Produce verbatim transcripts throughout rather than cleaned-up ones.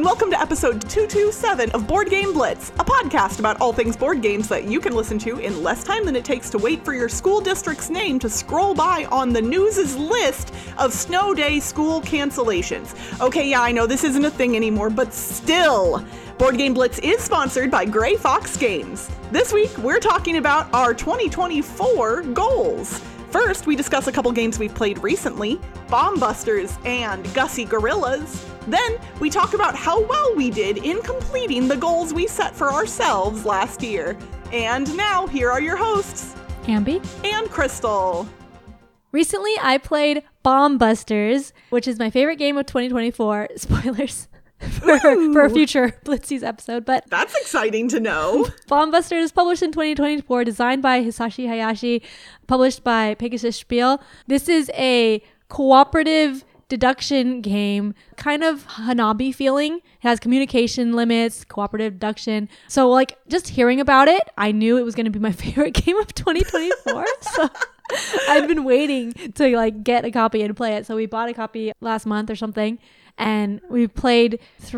and welcome to episode two twenty-seven of Board Game Blitz, a podcast about all things board games that you can listen to in less time than it takes to wait for your school district's name to scroll by on the news's list of snow day school cancellations. Okay, yeah, I know this isn't a thing anymore, but still, Board Game Blitz is sponsored by Gray Fox Games. This week, we're talking about our twenty twenty-four goals. First, we discuss a couple games we've played recently, Bomb Busters and Gussie Gorillas. Then, we talk about how well we did in completing the goals we set for ourselves last year. And now, here are your hosts, Ambi and Crystal. Recently, I played Bomb Busters, which is my favorite game of twenty twenty-four. Spoilers for, for a future Blitzies episode, but that's exciting to know. Bomb Busters is published in twenty twenty-four, designed by Hisashi Hayashi, published by Pegasus Spiel. This is a cooperative deduction game, kind of Hanabi feeling. It has communication limits, cooperative deduction. So like just hearing about it, I knew it was going to be my favorite game of twenty twenty-four. So I've been waiting to like get a copy and play it. So we bought a copy last month or something, and we played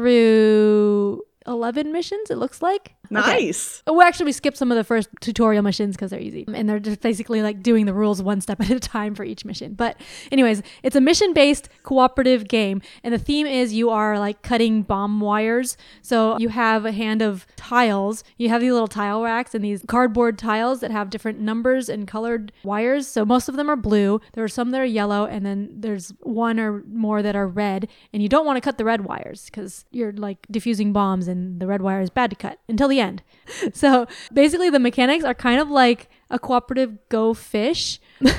through eleven missions, it looks like. Nice. Okay. Well, actually, we skipped some of the first tutorial missions because they're easy. And they're just basically like doing the rules one step at a time for each mission. But anyways, it's a mission-based cooperative game. And the theme is you are like cutting bomb wires. So you have a hand of tiles. You have these little tile racks and these cardboard tiles that have different numbers and colored wires. So most of them are blue. There are some that are yellow. And then there's one or more that are red. And you don't want to cut the red wires because you're like diffusing bombs and the red wire is bad to cut until the end. So basically the mechanics are kind of like a cooperative Go Fish.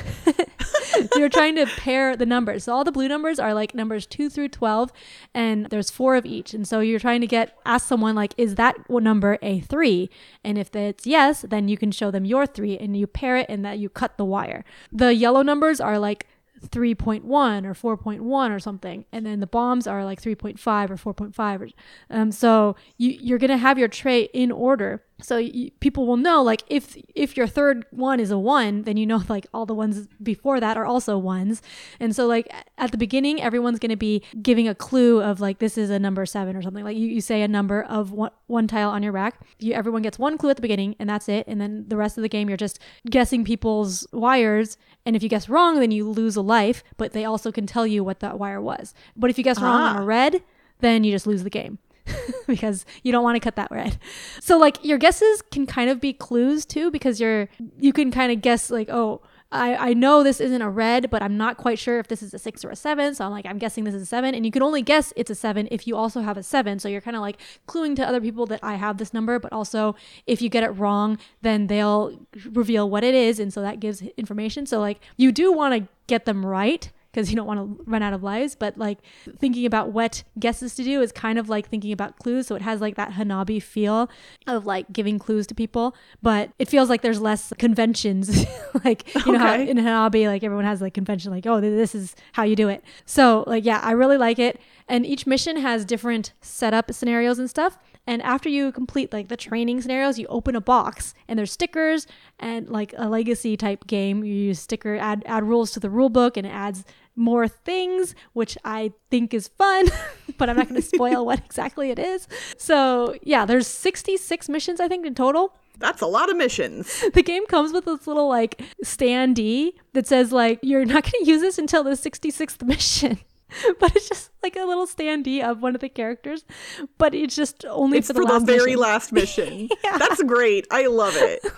You're trying to pair the numbers. So all the blue numbers are like numbers two through twelve, and there's four of each. And so you're trying to get, ask someone like, is that number a three? And if it's yes, then you can show them your three and you pair it and that you cut the wire. The yellow numbers are like three point one or four point one or something, and then the bombs are like three point five or four point five. Um, so you, you're going to have your tray in order. So you, people will know, like, if if your third one is a one, then you know, like, all the ones before that are also ones. And so, like, at the beginning, everyone's going to be giving a clue of, like, this is a number seven or something. Like, you, you say a number of one, one tile on your rack. You, everyone gets one clue at the beginning, and that's it. And then the rest of the game, you're just guessing people's wires. And if you guess wrong, then you lose a life, but they also can tell you what that wire was. But if you guess wrong ah. on a red, then you just lose the game. Because you don't want to cut that red. So like your guesses can kind of be clues too, because you're you can kind of guess like, oh, I, I know this isn't a red, but I'm not quite sure if this is a six or a seven. So I'm like, I'm guessing this is a seven. And you can only guess it's a seven if you also have a seven. So you're kind of like cluing to other people that I have this number, but also if you get it wrong, then they'll reveal what it is. And so that gives information. So like you do want to get them right, because you don't want to run out of lives, but like thinking about what guesses to do is kind of like thinking about clues. So it has like that Hanabi feel of like giving clues to people, but it feels like there's less conventions. Like, you okay. know how in Hanabi, like everyone has like convention, like, oh, this is how you do it. So like, yeah, I really like it. And each mission has different setup scenarios and stuff. And after you complete like the training scenarios, you open a box and there's stickers, and like a legacy type game, you use sticker, add, add rules to the rule book, and it adds more things, which I think is fun, but I'm not going to spoil what exactly it is. So yeah, there's sixty-six missions, I think, in total. That's a lot of missions. The game comes with this little like standee that says like, you're not going to use this until the sixty-sixth mission. But it's just like a little standee of one of the characters, but it's just only it's for the, for last the very mission. last mission. Yeah. That's great. I love it.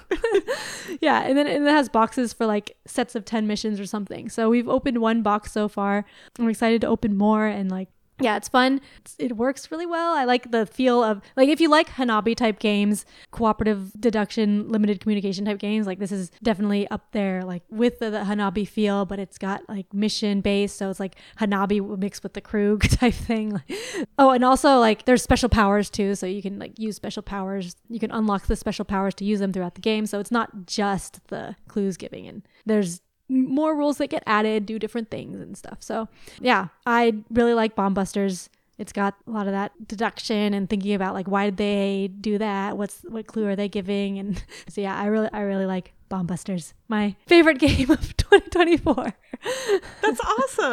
Yeah, and then and it has boxes for like sets of ten missions or something. So we've opened one box so far. I'm excited to open more, and like, yeah, it's fun. It's, it works really well. I like the feel of, like, if you like Hanabi type games, cooperative deduction, limited communication type games, like this is definitely up there, like with the, the Hanabi feel, but it's got like mission based. So it's like Hanabi mixed with the Krug type thing. Oh, and also like there's special powers too. So you can like use special powers. You can unlock the special powers to use them throughout the game. So it's not just the clues giving, and there's more rules that get added, do different things and stuff. So yeah, I really like Bomb Busters. It's got a lot of that deduction and thinking about like, why did they do that? What's what clue are they giving? And so yeah, I really I really like Bomb Busters. My favorite game of twenty twenty-four. That's awesome.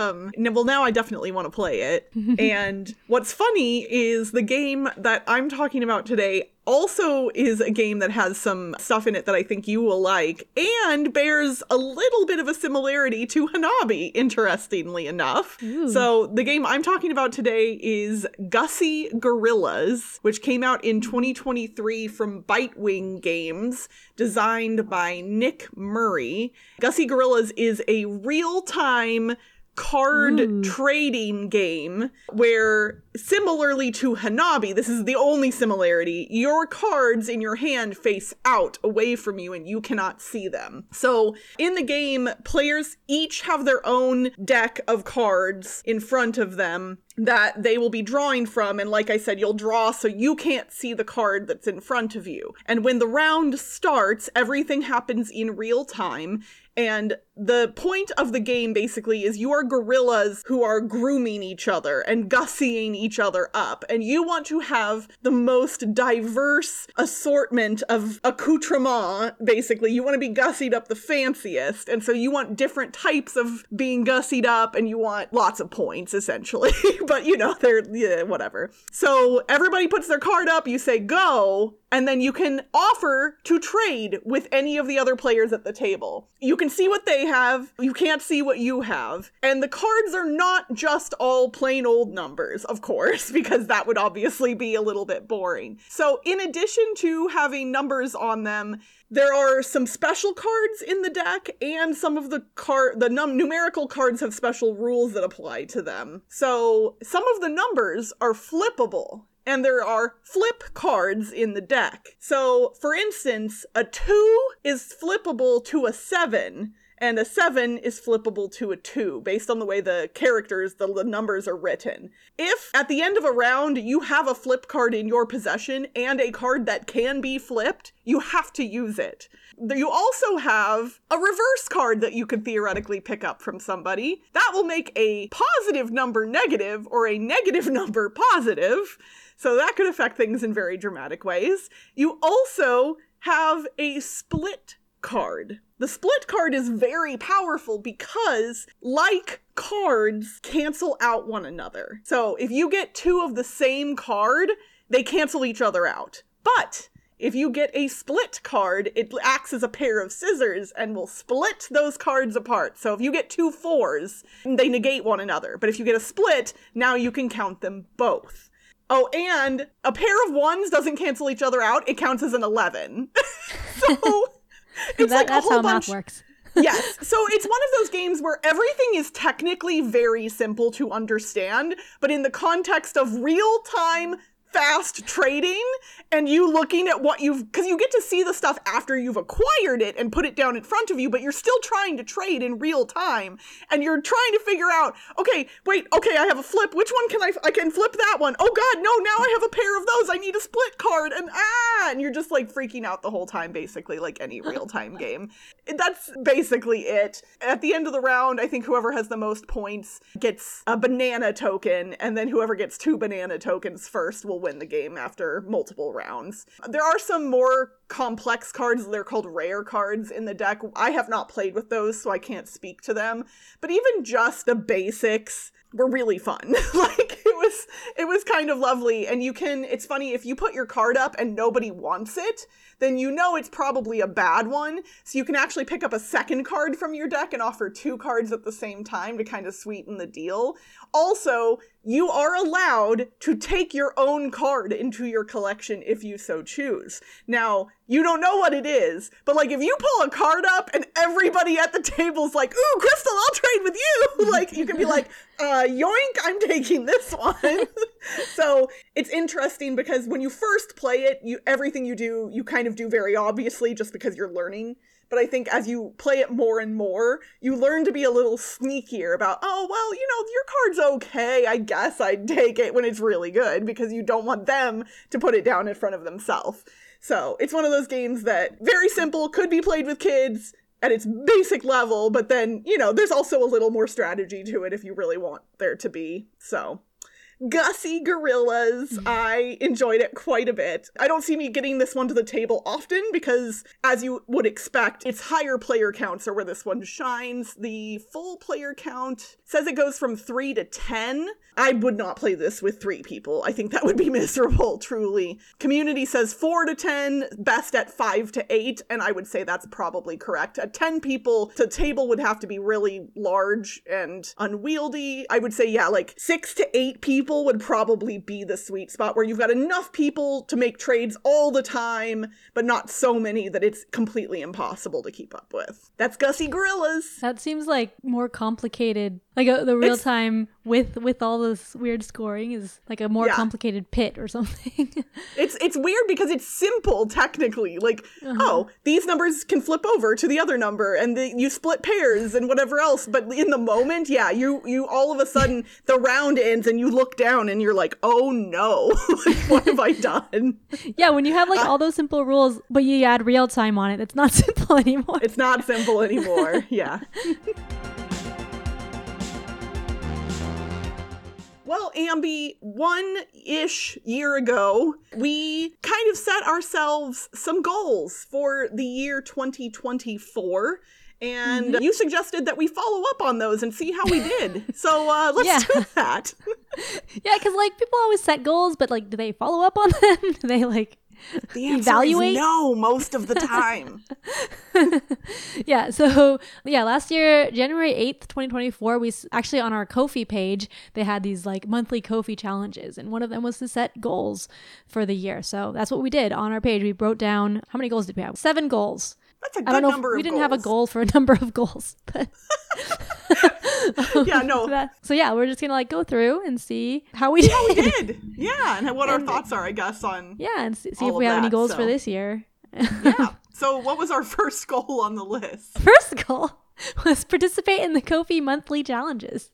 um, well, now I definitely want to play it. And what's funny is the game that I'm talking about today also is a game that has some stuff in it that I think you will like and bears a little bit of a similarity to Hanabi, interestingly enough. Ooh. So the game I'm talking about today is Gussie Gorillas, which came out in twenty twenty-three from Bitewing Games, designed by Nick Murray. Gussie Gorillas is a real-time card Ooh. trading game where, similarly to Hanabi, this is the only similarity, your cards in your hand face out away from you and you cannot see them. So in the game, players each have their own deck of cards in front of them that they will be drawing from, and like I said, you'll draw so you can't see the card that's in front of you. And when the round starts, everything happens in real time, and the point of the game basically is you are gorillas who are grooming each other and gussying each other up, and you want to have the most diverse assortment of accoutrement, basically. You want to be gussied up the fanciest, and so you want different types of being gussied up, and you want lots of points, essentially. But, you know, they're, yeah, whatever. So everybody puts their card up, you say go, and then you can offer to trade with any of the other players at the table. You can see what they have, you can't see what you have. And the cards are not just all plain old numbers, of course, because that would obviously be a little bit boring. So in addition to having numbers on them, there are some special cards in the deck, and some of the card, the num- numerical cards have special rules that apply to them. So some of the numbers are flippable, and there are flip cards in the deck. So, for instance, a two is flippable to a seven, and a seven is flippable to a two, based on the way the characters, the, the numbers are written. If, at the end of a round, you have a flip card in your possession, and a card that can be flipped, you have to use it. You also have a reverse card that you could theoretically pick up from somebody. That will make a positive number negative, or a negative number positive. So that could affect things in very dramatic ways. You also have a split card. The split card is very powerful because, like cards, cancel out one another. So if you get two of the same card, they cancel each other out. But if you get a split card, it acts as a pair of scissors and will split those cards apart. So if you get two fours, they negate one another. But if you get a split, now you can count them both. Oh, and a pair of ones doesn't cancel each other out. It counts as an eleven. So it's that, like that's a whole how bunch. math works. Yes. So it's one of those games where everything is technically very simple to understand, but in the context of real-time fast trading and you looking at what you've, because you get to see the stuff after you've acquired it and put it down in front of you, but you're still trying to trade in real time, and you're trying to figure out, okay, wait, okay, I have a flip. Which one can I, I can flip that one. Oh God, no, now I have a pair of those. I need a split card, and ah, and you're just like freaking out the whole time, basically, like any real time game. That's basically it. At the end of the round, I think whoever has the most points gets a banana token, and then whoever gets two banana tokens first will win the game after multiple rounds. There are some more complex cards. They're called rare cards in the deck. I have not played with those, so I can't speak to them. But even just the basics were really fun. Like, it was it was kind of lovely. And you can, it's funny, if you put your card up and nobody wants it, then you know it's probably a bad one. So you can actually pick up a second card from your deck and offer two cards at the same time to kind of sweeten the deal. Also, you are allowed to take your own card into your collection if you so choose. Now, you don't know what it is, but like if you pull a card up and everybody at the table's like, ooh, Crystal, I'll trade with you. Like, you can be like, uh, yoink, I'm taking this one. So it's interesting because when you first play it, you everything you do, you kind of do very obviously just because you're learning. But I think as you play it more and more, you learn to be a little sneakier about, oh, well, you know, your card's okay. I guess I'd take it when it's really good, because you don't want them to put it down in front of themselves. So it's one of those games that very simple, could be played with kids at its basic level, but then, you know, there's also a little more strategy to it if you really want there to be. So Gussie Gorillas. I enjoyed it quite a bit. I don't see me getting this one to the table often because, as you would expect, its higher player counts are where this one shines. The full player count says it goes from three to ten. I would not play this with three people. I think that would be miserable, truly. Community says four to ten, best at five to eight, and I would say that's probably correct. At ten people, the table would have to be really large and unwieldy. I would say, yeah, like six to eight people would probably be the sweet spot where you've got enough people to make trades all the time, but not so many that it's completely impossible to keep up with. That's Gussie Gorillas. That seems like more complicated. Like a, the real time with with all this weird scoring is like a more yeah. complicated pit or something. it's it's weird because it's simple technically. Like, uh-huh. oh, these numbers can flip over to the other number and the, you split pairs and whatever else. But in the moment, yeah, you you all of a sudden the round ends and you look down and you're like, oh no, like, what have I done? Yeah, when you have like uh, all those simple rules, but you add real time on it, it's not simple anymore. It's not simple anymore. Yeah. Well, Ambi, one-ish year ago, we kind of set ourselves some goals for the year twenty twenty-four, and mm-hmm. you suggested that we follow up on those and see how we did. So uh, let's yeah. do that. Yeah, because like people always set goals, but like, do they follow up on them? Do they like... The answer evaluate? is no most of the time. Yeah, so yeah, last year, January eighth, twenty twenty-four, we s- actually on our Ko-fi page, they had these like monthly Ko-fi challenges, and one of them was to set goals for the year. So that's what we did on our page. We wrote down, how many goals did we have? Seven goals. That's a good I don't know number if, of we didn't goals. have a goal for a number of goals, but yeah, no. that, so yeah, we're just gonna like go through and see how we see did. how we did. Yeah, and what our thoughts are, I guess, on yeah, and see, see all if we of have that, any goals so. for this year. Yeah. So what was our first goal on the list? First goal was participate in the Ko-fi monthly challenges.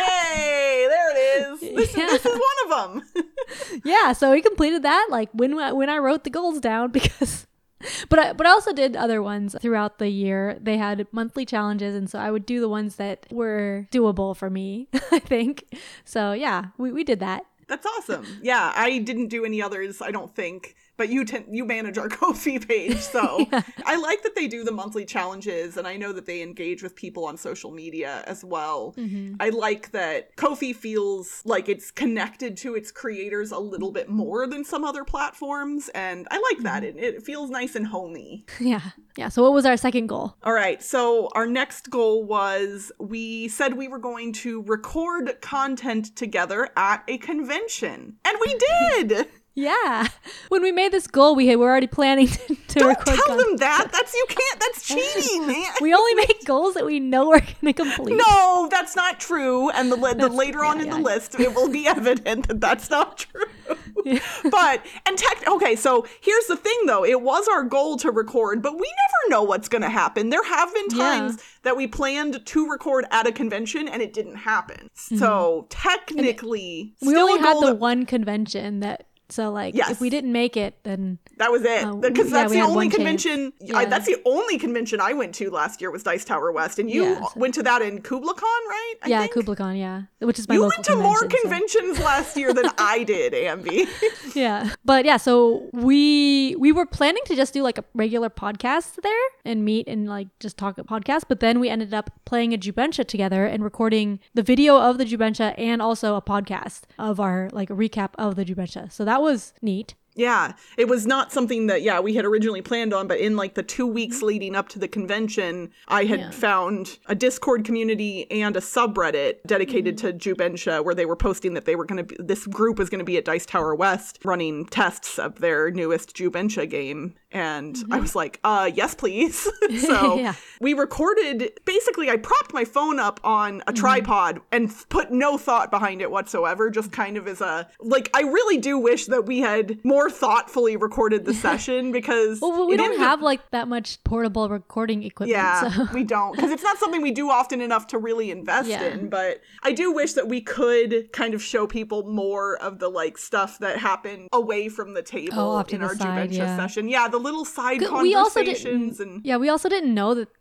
Hey, there it is. This, Yeah. is. this is one of them. Yeah, so we completed that like when when I wrote the goals down because. But I, but I also did other ones throughout the year. They had monthly challenges, and so I would do the ones that were doable for me, I think. So yeah, we, we did that. That's awesome. Yeah, I didn't do any others, I don't think. But you t- you manage our Ko-fi page, so yeah. I like that they do the monthly challenges, and I know that they engage with people on social media as well. Mm-hmm. I like that Ko-fi feels like it's connected to its creators a little bit more than some other platforms, and I like that. It, it feels nice and homey. Yeah. Yeah, so what was our second goal? All right, so our next goal was we said we were going to record content together at a convention, and we did! Yeah. When we made this goal, we had, were already planning to, to Don't record tell content. them that. That's you can't. That's cheating, man. We only make goals that we know we're going to complete. No, that's not true. And the, the later yeah, on in yeah. the list, it will be evident that that's not true. Yeah. But and tech. Okay, so here's the thing, though. It was our goal to record, but we never know what's going to happen. There have been times yeah. that we planned to record at a convention and it didn't happen. Mm-hmm. So technically, we still only a had goal the that- one convention that. So, like, yes. if we didn't make it, then... That was it. Uh, because yeah, that's we the had only one convention... chance. I, Yeah. that's the only convention I went to last year was Dice Tower West. And you Yeah, so- went to that in Kubla Khan, right? I yeah, think? Kubla Khan, yeah. Which is my You local went to more convention, so- conventions last year than I did, Ambi. Yeah. But yeah, so we we were planning to just do like a regular podcast there and meet and like just talk a podcast, but then we ended up playing a Jubensha together and recording the video of the Jubensha and also a podcast of our like recap of the Jubensha. So that was neat. Yeah, it was not something that, yeah, we had originally planned on, but in like the two weeks leading up to the convention, I had Yeah. found a Discord community and a subreddit dedicated mm-hmm. to Jubensha where they were posting that they were going to be, this group was going to be at Dice Tower West running tests of their newest Jubensha game. And mm-hmm. I was like, uh, yes, please. So Yeah. we recorded, basically I propped my phone up on a mm-hmm. tripod and f- put no thought behind it whatsoever, just kind of as a, like, I really do wish that we had more thoughtfully recorded the session because Well, we it don't ended have up- like that much portable recording equipment. yeah, So. we don't, because it's not something we do often enough to really invest Yeah. in, but I do wish that we could kind of show people more of the like stuff that happened away from the table Oh, off to in the our side, Jubensha yeah. session. Yeah, the little side We also conversations didn't, and yeah, we also didn't know that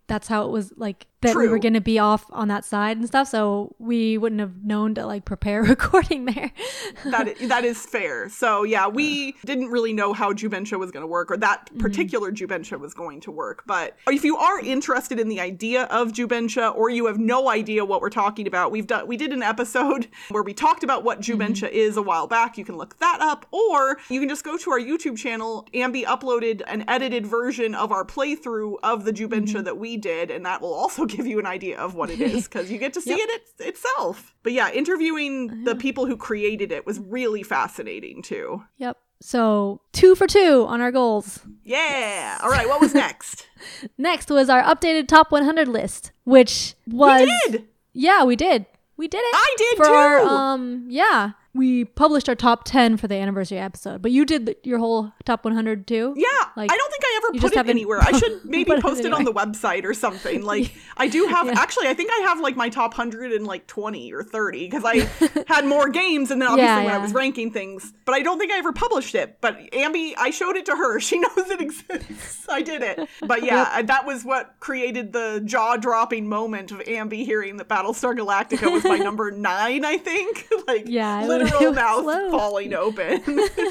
that's how it was like that True. we were going to be off on that side and stuff. So we wouldn't have known to like prepare a recording there. that is, that is fair. So yeah, we didn't really know how Jubensha was going to work, or that particular mm-hmm. Jubensha was going to work. But if you are interested in the idea of Jubensha, or you have no idea what we're talking about, we've done we did an episode where we talked about what Jubensha mm-hmm. is a while back. You can look that up, or you can just go to our YouTube channel. Ambi uploaded an edited version of our playthrough of the Jubensha mm-hmm. that we did, and that will also give you an idea of what it is, because you get to see yep. it, it itself. But yeah, interviewing uh-huh. the people who created it was really fascinating too. Yep. So two for two on our goals. Yeah. All right. What was next? Next was our updated top one hundred list, which was... We did. Yeah, we did. We did it. I did for too. Our, um, yeah. We published our top ten for the anniversary episode, but you did the, your whole top one hundred too? Yeah. Like, I don't think I ever put it anywhere. I should maybe post it, it on the website or something. Like, I do have, yeah. actually, I think I have like my top one hundred and like twenty or thirty, because I had more games, and then obviously yeah, yeah. when I was ranking things, but I don't think I ever published it. But Ambi, I showed it to her. She knows it exists. I did it. But yeah, yep. that was what created the jaw-dropping moment of Ambi hearing that Battlestar Galactica was my number nine, I think. Like, yeah, literal mouth slow. falling open.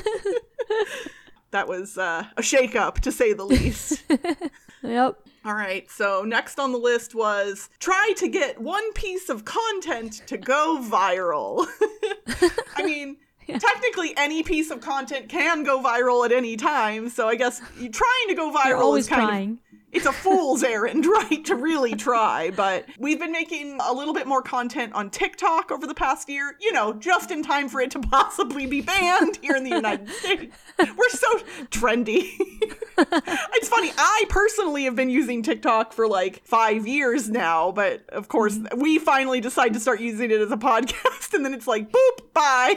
That was uh, a shake-up, to say the least. Yep. All right, so next on the list was try to get one piece of content to go viral. I mean, yeah. technically any piece of content can go viral at any time, so I guess trying to go viral You're always is kind trying. of... It's a fool's errand, right, to really try. But we've been making a little bit more content on TikTok over the past year, you know, just in time for it to possibly be banned here in the United States. We're so trendy. It's funny, I personally have been using TikTok for like five years now, but of course, we finally decide to start using it as a podcast, and then it's like, boop, bye.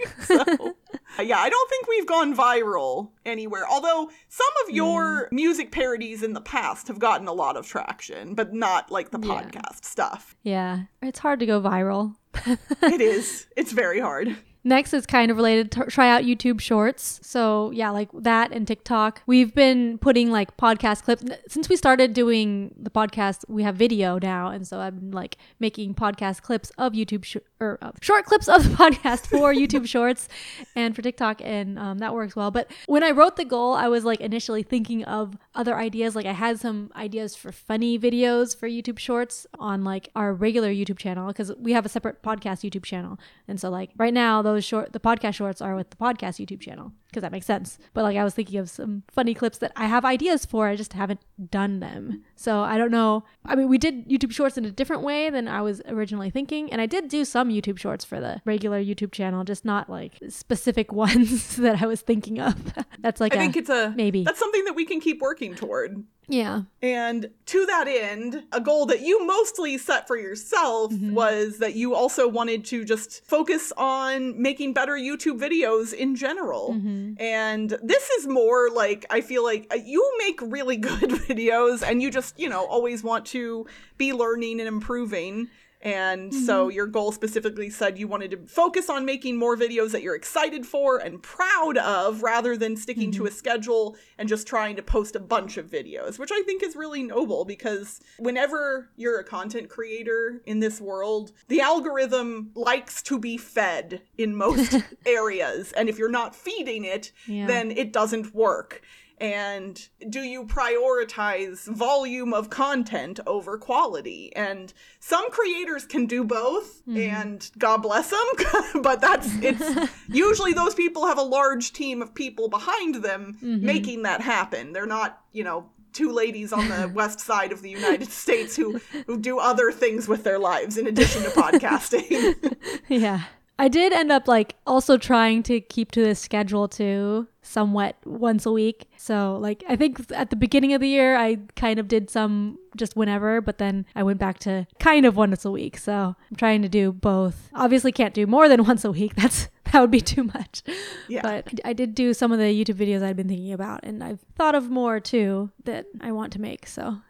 So... yeah, I don't think we've gone viral anywhere. Although some of your mm. music parodies in the past have gotten a lot of traction, but not like the yeah. podcast stuff. Yeah, it's hard to go viral. It is. It's very hard. Next is kind of related to try out YouTube Shorts. So yeah, like that and TikTok. We've been putting like podcast clips. Since we started doing the podcast, we have video now. And so I've been like making podcast clips of YouTube, sh- or uh, short clips of the podcast for YouTube Shorts and for TikTok. And um, that works well. But when I wrote the goal, I was like initially thinking of other ideas. Like I had some ideas for funny videos for YouTube Shorts on like our regular YouTube channel, because we have a separate podcast YouTube channel. And so like right now, those short the podcast shorts are with the podcast YouTube channel, because that makes sense. But like I was thinking of some funny clips that I have ideas for, I just haven't done them. So I don't know. I mean, we did YouTube Shorts in a different way than I was originally thinking, and I did do some YouTube Shorts for the regular YouTube channel, just not like specific ones that I was thinking of. That's like I a, think it's a maybe that's something that we can keep working toward. Yeah. And to that end, a goal that you mostly set for yourself mm-hmm. was that you also wanted to just focus on making better YouTube videos in general. Mm-hmm. And this is more like, I feel like you make really good videos, and you just, you know, always want to be learning and improving. And mm-hmm. so your goal specifically said you wanted to focus on making more videos that you're excited for and proud of, rather than sticking mm-hmm. to a schedule and just trying to post a bunch of videos, which I think is really noble, because whenever you're a content creator in this world, the algorithm likes to be fed in most areas. And if you're not feeding it, yeah. then it doesn't work. And do you prioritize volume of content over quality? And some creators can do both, mm-hmm. and God bless them, but that's, it's usually those people have a large team of people behind them mm-hmm. making that happen. They're not, you know, two ladies on the west side of the United States who, who do other things with their lives in addition to podcasting. Yeah. I did end up like also trying to keep to this schedule too, somewhat once a week. So like I think at the beginning of the year I kind of did some just whenever, but then I went back to kind of once a week. So I'm trying to do both. Obviously can't do more than once a week. That's that would be too much. Yeah. But I did do some of the YouTube videos I'd been thinking about, and I've thought of more too that I want to make. So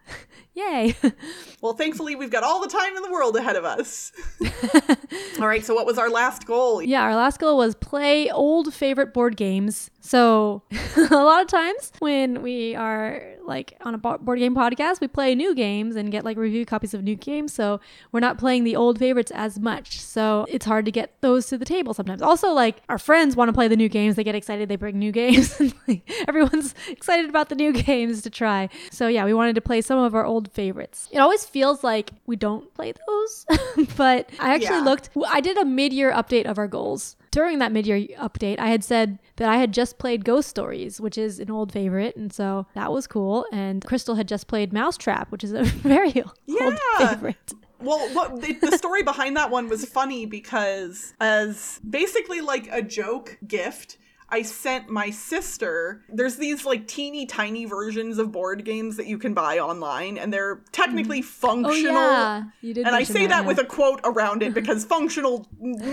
Yay. Well, thankfully, we've got all the time in the world ahead of us. All right, so what was our last goal? Yeah, our last goal was play old favorite board games. So a lot of times when we are like on a board game podcast, we play new games and get like review copies of new games. So we're not playing the old favorites as much. So it's hard to get those to the table sometimes. Also, like our friends want to play the new games. They get excited. They bring new games. And like, everyone's excited about the new games to try. So yeah, we wanted to play some of our old favorites. It always feels like we don't play those, but I actually Yeah. looked, I did a mid-year update of our goals. During that mid-year update, I had said that I had just played Ghost Stories, which is an old favorite, and so that was cool. And Crystal had just played Mousetrap, which is a very old Yeah. favorite. Well, what the, the story behind that one was funny because as basically like a joke gift, I sent my sister, there's these like teeny tiny versions of board games that you can buy online, and they're technically functional. Oh, yeah. You did And I mention say that yeah. with a quote around it because functional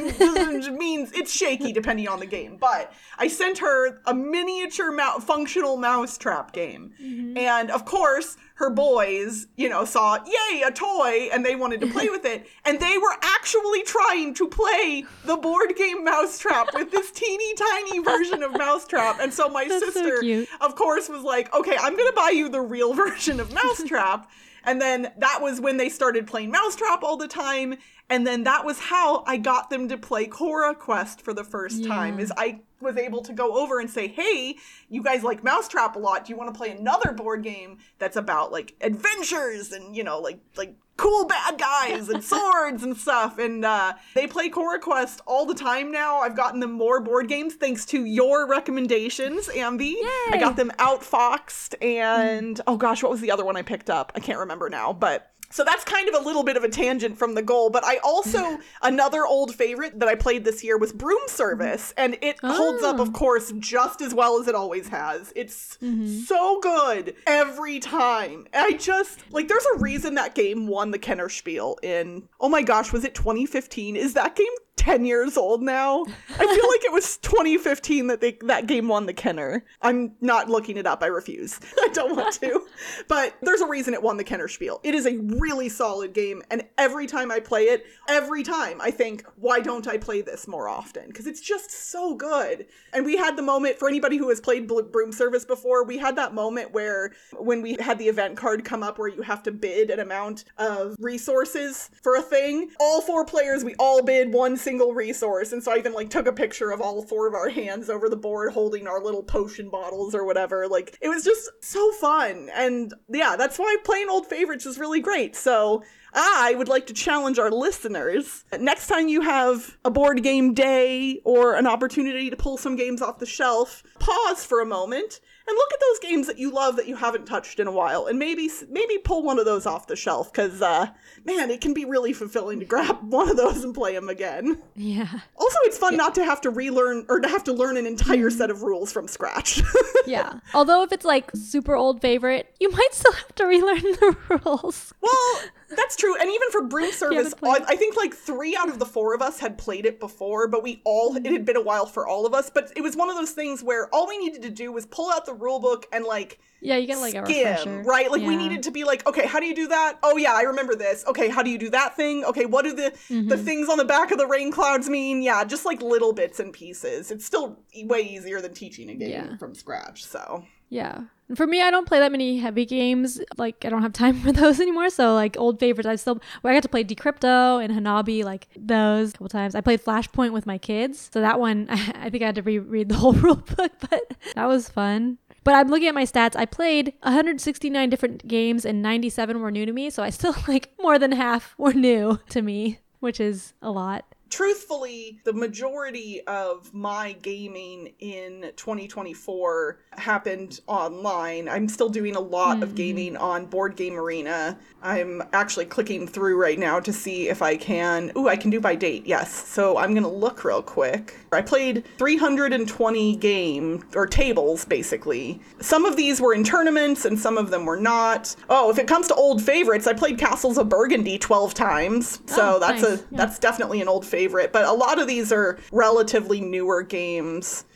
means it's shaky depending on the game. But I sent her a miniature mou- functional mousetrap game. Mm-hmm. And of course, her boys, you know, saw, yay, a toy, and they wanted to play with it. And they were actually trying to play the board game Mousetrap with this teeny tiny version of Mousetrap. And so my That's so sister, cute. of course, was like, okay, I'm going to buy you the real version of Mousetrap. And then that was when they started playing Mousetrap all the time. And then that was how I got them to play Cora Quest for the first Yeah. time, is I was able to go over and say, hey, you guys like Mousetrap a lot. Do you want to play another board game that's about like adventures and, you know, like like cool bad guys and swords and stuff? And uh, they play Cora Quest all the time now. I've gotten them more board games thanks to your recommendations, Ambi. I got them Outfoxed and, oh gosh, what was the other one I picked up? I can't remember now, but... So that's kind of a little bit of a tangent from the goal, but I also, another old favorite that I played this year was Broom Service, and it Oh. holds up, of course, just as well as it always has. It's Mm-hmm. so good every time. I just, like, there's a reason that game won the Kenner Spiel in, oh my gosh, was it twenty fifteen? Is that game ten years old now? I feel like it was twenty fifteen that they that game won the Kenner. I'm not looking it up. I refuse. I don't want to. But there's a reason it won the Kenner Spiel. It is a really solid game, and every time I play it, every time I think, why don't I play this more often? Because it's just so good. And we had the moment, for anybody who has played Broom Service before, we had that moment where when we had the event card come up where you have to bid an amount of resources for a thing, all four players, we all bid one single resource. And so I even like took a picture of all four of our hands over the board holding our little potion bottles or whatever. Like, it was just so fun. And yeah, that's why playing old favorites is really great. So I would like to challenge our listeners. Next time you have a board game day or an opportunity to pull some games off the shelf, pause for a moment and look at those games that you love that you haven't touched in a while, and maybe maybe pull one of those off the shelf, because, uh, man, it can be really fulfilling to grab one of those and play them again. Yeah. Also, it's fun not to have to relearn, or to have to learn an entire set of rules from scratch. Yeah. Although if it's like super old favorite, you might still have to relearn the rules. Well, that's true. And even for Broom Service, played I, I think like three out of the four of us had played it before, but we all, it had been a while for all of us. But it was one of those things where all we needed to do was pull out the rule book and like, Yeah, you get like a skim, refresher. right? Like we Yeah. needed to be like, okay, how do you do that? Oh yeah, I remember this. Okay, how do you do that thing? Okay, what do the Mm-hmm. the things on the back of the rain clouds mean? Yeah, just like little bits and pieces. It's still e- way easier than teaching a game Yeah. from scratch. So Yeah. And for me, I don't play that many heavy games. Like, I don't have time for those anymore. So, like, old favorites, I still, well, I got to play Decrypto and Hanabi, like, those a couple times. I played Flashpoint with my kids. So that one, I think I had to reread the whole rule book, but that was fun. But I'm looking at my stats. I played one hundred sixty-nine different games and ninety-seven were new to me. So I still, like, more than half were new to me, which is a lot. truthfully, the majority of my gaming in twenty twenty-four happened online. I'm still doing a lot mm-hmm. of gaming on Board Game Arena. I'm actually clicking through right now to see if I can... Ooh, I can do by date, yes. So I'm going to look real quick. I played three hundred twenty games, or tables, basically. Some of these were in tournaments, and some of them were not. Oh, if it comes to old favorites, I played Castles of Burgundy twelve times. So oh, that's nice. a yeah. that's definitely an old favorite. But a lot of these are relatively newer games.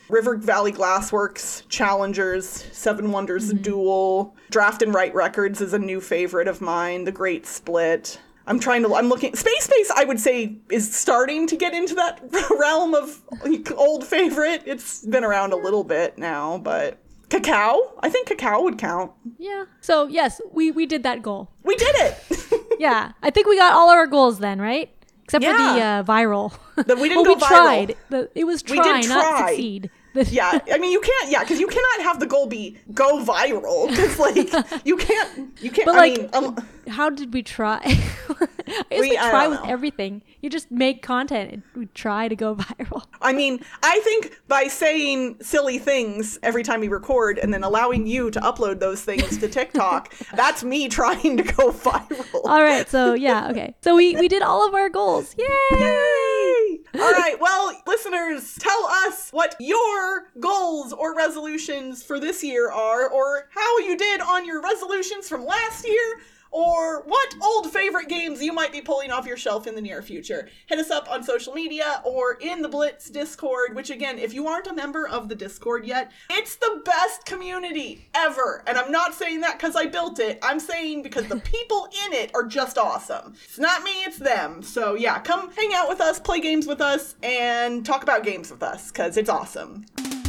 River Valley Glassworks, Challengers, Seven Wonders mm-hmm. Duel, Draft and Write Records is a new favorite of mine, The Great Split. I'm trying to, I'm looking, Space Base, I would say, is starting to get into that realm of like, old favorite. It's been around a little bit now, but Cacao? I think Cacao would count. Yeah. So, yes, we, we did that goal. We did it! Yeah. I think we got all our goals then, right? Except yeah. for the uh, viral. That we didn't well, go we viral. Tried. The, it was try, we did not try. succeed. Yeah, I mean, you can't, yeah, because you cannot have the goal be go viral, because, like, you can't, you can't, but, I like, mean, um, how did we try? I guess we, we try with know. everything. You just make content and we try to go viral. I mean, I think by saying silly things every time we record and then allowing you to upload those things to TikTok, that's me trying to go viral. All right, so, yeah, okay. So we, we did all of our goals. Yay! Yay! All right, well, listeners, tell us what your goals or resolutions for this year are, or how you did on your resolutions from last year, or what old favorite games you might be pulling off your shelf in the near future. Hit us up on social media or in the Blitz Discord, which again, if you aren't a member of the Discord yet, it's the best community ever. And I'm not saying that because I built it. I'm saying because the people in it are just awesome. It's not me, it's them. So yeah, come hang out with us, play games with us, and talk about games with us because it's awesome.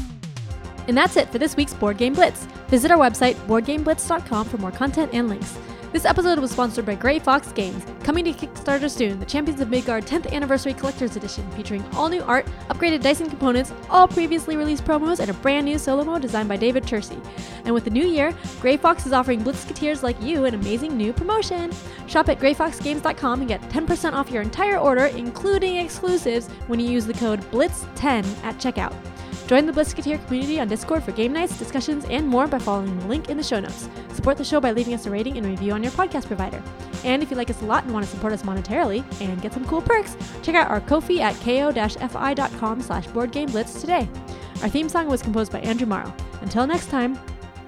And that's it for this week's Board Game Blitz. Visit our website, board game blitz dot com, for more content and links. This episode was sponsored by Grey Fox Games, coming to Kickstarter soon, the Champions of Midgard tenth Anniversary Collector's Edition, featuring all new art, upgraded dice and components, all previously released promos, and a brand new solo mode designed by David Turcey. And with the new year, Grey Fox is offering Blitzketeers like you an amazing new promotion. Shop at grey fox games dot com and get ten percent off your entire order, including exclusives, when you use the code blitz ten at checkout. Join the Blitzketeer community on Discord for game nights, discussions, and more by following the link in the show notes. Support the show by leaving us a rating and review on your podcast provider. And if you like us a lot and want to support us monetarily and get some cool perks, check out our Ko-fi at ko-fi dot com slash boardgameblitz today. Our theme song was composed by Andrew Morrow. Until next time,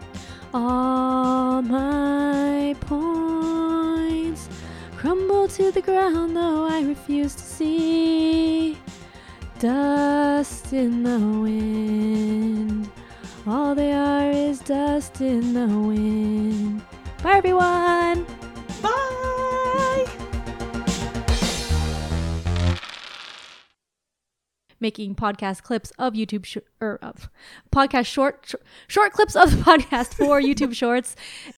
all my points crumble to the ground, though I refuse to see dust in the wind. All they are is dust in the wind. Bye, everyone. Bye. Making podcast clips of YouTube sh- or of podcast short, sh- short clips of the podcast for YouTube Shorts.